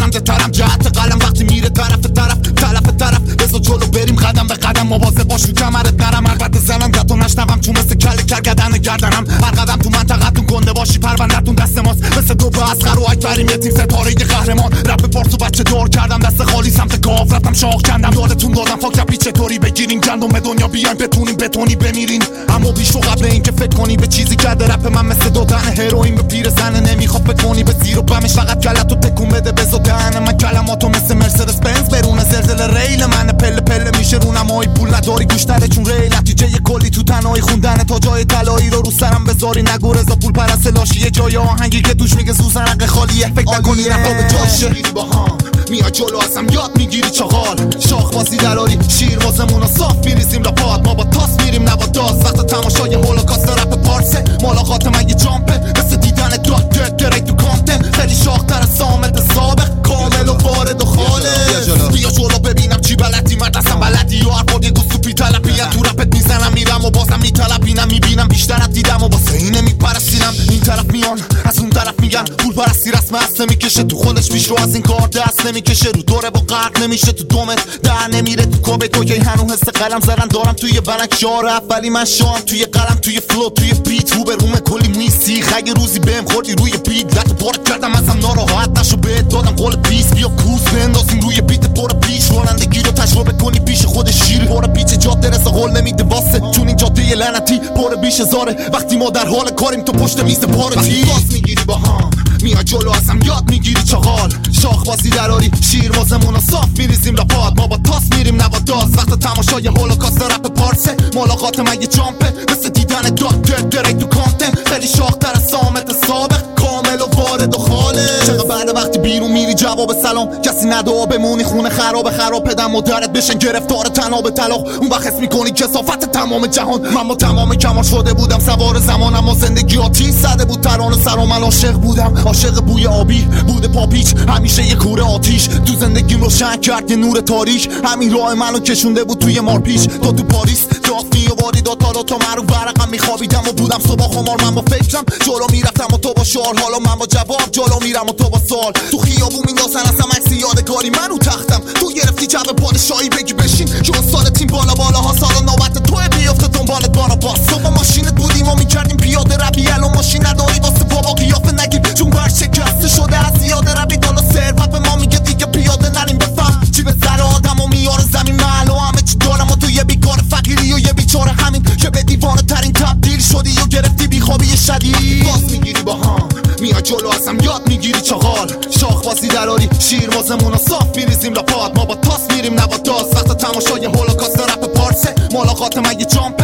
خنده ترم جهت قلم وقتی میره طرف بزا جلو بریم قدم به قدم مواظب باش رو کمرت نرم البته زنندتو نشنوم چون مثل کله کرگدن گردنم هر قدم تو منطقتون گنده باشی پروندتون دست ماست مثل دو به اصغر و اکبریم یه تیم ستاره قهرمان رپ پارسو بچه دار کردم دست خالی سمت گاف رفتم شاخ کندم یادتون دادم فاک رپی چطوری بگیرین گندم به دنیا بیاین بتونین بتونی بمیرین اما بیشو قبل اینکه فکر کنی به چیزی کرده رپ من مثل دادن هروئین به پیر زنه نمیخواد بتونی به زیر و بمش فقط کلتو تکون بده بزو دهن من کلماتو مثل مرسدس بنز برونه زلزله ریل من پله پله میشه رونمایی پول نداری گوش نده چون ریل نتیجه کلی تو تنهایی خوندن تا جای طلایی رو سرم بذاری نگو رضا پول پرست لاشیه جای آهنگی که توش میگه زوزنق خالیه فکر نکنی نفا به جاشه با هم میای جلو ازم یاد میگیری چاغال شاخ بازی دراری شیر واسمون صاف میریزیم لپات ما با تاس میریم نه با داز وقت تماشای هولوکاست رپ پارسه ملاقات من یه جامپه مثل دیدن داد درک تو کانتن خیلی شاختر از سامت سابق کامل و وارد و خالص بیا جلو ببینم چی بلدی مرد اصلا بلدی یا هر بار یه گوز تو پی طلبیه تو رپت میزنم میرم و بازم میطلبینم میبینم بیشتر از دیدم و واسه اینه میپرستینم این طرف میان از اون طرف میگن پول پرستی رسم اصل میکشه تو خودش پیش رو از این کار دست نمیکشه رو دوره با غرق نمیشه تو دومت در نمیره تو کوبه تو که هنو حس قلم زدن دارم توی بلنک شار اولی من شام توی قلم توی فلو توی بیت رو به روم کلی میسی اگه روزی بهم خوردی روی بیت لطو پارک کردم ازم ناراحت نشو بهت دادم قول پیس بیا کوس بندازیم روی بیت برو پیش رانندگی رو تجربه کنی پیش خود شیر برو پیچ جاده رسا قول نمیده واسه چون این جاده لعنتی پر بیش هزاره وقتی ما در حال کاریم تو پشت میز پارتی باز میگیری با هم میای جلو ازم یاد میگیری چاغال شاخ بازی دراری شیر واسمون صاف میریزیم لپات ما با تاس میریم نه با داز وقت تماشای هولوکاست رپ پارسه ملاقات من یه جامپه مثل دیدن داد درک تو کانتن خیلی شاختر از سامت سابق کامل و وارد و خالص چقدر بعد وقتی بیرون میری جواب سلام کسی ندا بمونی خونه خراب پدر مادرت بشن گرفتار تناب طلاق اون وقت حس میکنی کثافت تمام جهان من با تمام کمال شده بودم سوار زمانم و زندگی آتیش زده بود ترانه سر و من عاشق بودم عاشق بوی آبی بوده پاپیچ همیشه یه کوره آتیش تو زندگیم روشن کرد یه نور تاریک همین راه منو کشونده بود توی مارپیچ تو پاریس دافتی و واری دو تا مرو برقم میخوابیدم و بودم صبح خمار من با فکرم جلو میرفتم و تو با شعار حالا من با جواب جلو میرم و تو با سوال تو خیابون میندازن اصلا عکس یادگاری منو تختم تو گرفتی جو پادشاهی بگی بشین که سال تیم بالا ها سال نوبت تو بیافته دنبالت بارا باس صبح ماشینت بودیم و میکردیم پیاده روی الان ماشین نداری واسه بابا قیافه نگیر چون برشکسته شده از زیاده روی دالا ثروت به ما میگه دیگه پیاده نریم بفهم چی به سر آدم و میاره زمین محل و همه چی دارم و تو یه بیکار فقیری و یه بیچاره همین که به دیوانه ترین تبدیل شدی و گرفتی بیخوابی شدید باز میگیری با هم میای جلو ازم یاد میگیری چاغال شاخ بازی دراری شیر واسمون صاف میریزیم لپات ما با تاس میریم نه با داز وقت تماشای هولوکاست رپ پارسه ملاقات من یه جامپ